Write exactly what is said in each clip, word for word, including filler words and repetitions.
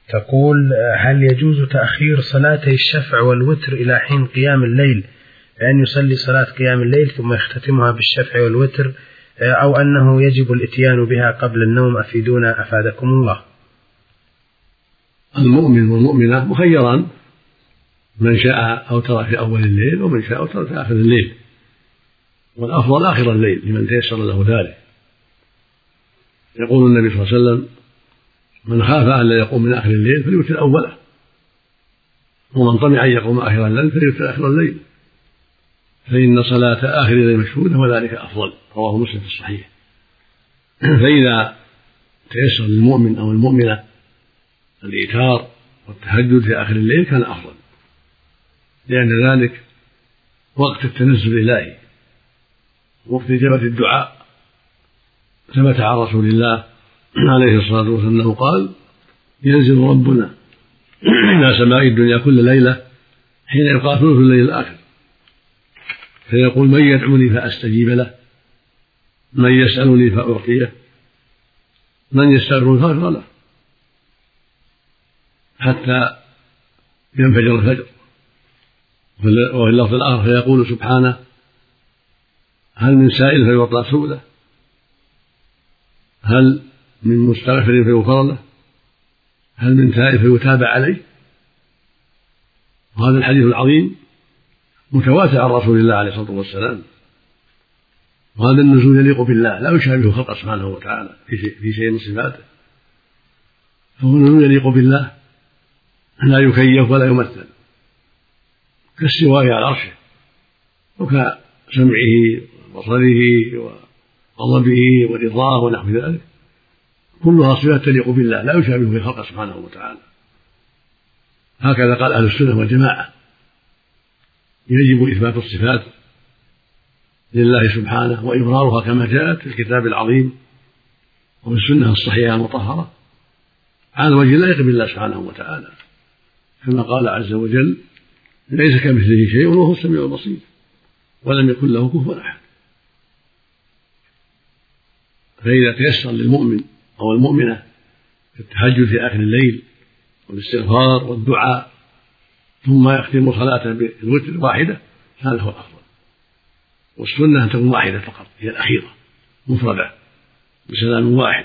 تقول: هل يجوز تأخير صلاتي الشفع والوتر إلى حين قيام الليل، بأن يصلي صلاة قيام الليل ثم يختتمها بالشفع والوتر، أو أنه يجب الاتيان بها قبل النوم؟ أفيدونا أفادكم الله. المؤمن والمؤمنة مخيران، من شاء أوتر في أول الليل ومن شاء أوتر في آخر الليل، والأفضل آخر الليل لمن تيسر له ذلك. يقول النبي صلى الله عليه وسلم: من خاف أن لا يقوم من آخر الليل فليوتر أوله، ومن طمع أن يقوم آخر الليل فليوتر آخر الليل، فإن صلاة آخر الليل مشهودة وذلك أفضل. رواه مسلم في الصحيح. فإذا تيسر للمؤمن أو المؤمنة الإيتار والتهجد في آخر الليل كان أفضل، لأن ذلك وقت التنزل الإلهي، وقت إجابة الدعاء. ثبت عن رسول الله عليه الصلاة والسلام أنه قال: ينزل ربنا إلى سماء الدنيا كل ليلة حين يبقى ثلث الليل الآخر، فيقول: من يدعوني فأستجيب له، من يسألني فأعطيه، من يستغفرني فأغفر له، حتى ينفجر الفجر. وفي اللفظ الآخر فيقول سبحانه: هل من سائل فيعطى سؤله، هل من مستغفر فيغفر له، هل من تائب فيتاب عليه. وهذا الحديث العظيم متواتر عن رسول الله عليه الصلاة والسلام، وهذا النزول يليق بالله، لا يشابه خلقه سبحانه وتعالى في شيء من صفاته، فهو نزول يليق بالله لا يكيف ولا يمثل، كاستوائه على عرشه وكسمعه وبصره وغضبه ورضاه ونحو ذلك، كلها صفات تليق بالله لا يشابه في خلقه سبحانه وتعالى. هكذا قال أهل السنة والجماعة: يجب إثبات الصفات لله سبحانه وإبرارها كما جاءت في الكتاب العظيم وفي السنة الصحيحة المطهرة على وجه لا يليق بالله سبحانه وتعالى، كما قال عز وجل: ليس كمثله شيء وهو السميع البصير ولم يكن له كفوا أحد. فإذا تيسر للمؤمن أو المؤمنة التهجد في آخر الليل والاستغفار والدعاء ثم يختم صلاته بالوتر واحدة، هذا هو الأفضل. والسنة أن تكون واحدة فقط، هي الأخيرة مفردة بسلام واحد،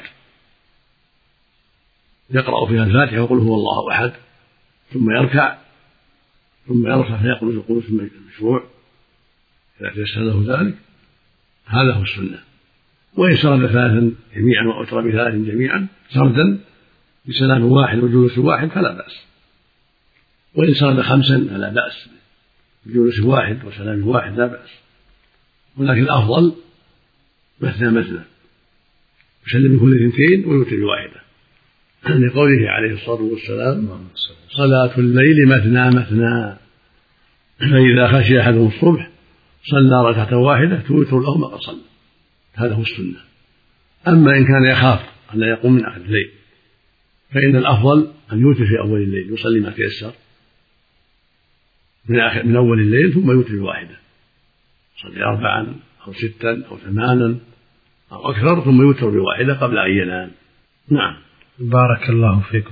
يقرأ فيها الفاتحة ويقول هو الله أحد، ثم يركع ثم يرفع فيقول القنوت المشروع إذا تيسر له ذلك. هذا هو السنة. وإن سرد ثلاثا جميعا وأوتر بثلاث جميعا سردا بسلام واحد وجلوس واحد فلا بأس، وإن سرد خمسا فلا بأس بجلوس واحد وسلام واحد لا بأس، ولكن الأفضل مثنى مثنى، يسلم بكل اثنتين ويوتر بواحدة، لقوله عليه الصلاة والسلام: صلاة الليل مثنى مثنى، فإذا خشي أحدهم الصبح صلى ركعة واحدة توتر له ما قد صلى. هذا هو السنة. أما إن كان يخاف أن لا يقوم من آخر الليل فإن الأفضل أن يوتر في أول الليل، يصلي ما تيسر من, من أول الليل ثم يوتر بواحدة، يصلي أربعا أو ستا أو ثمانا أو أكثر ثم يوتر بواحدة قبل أن ينام. نعم. بارك الله فيكم.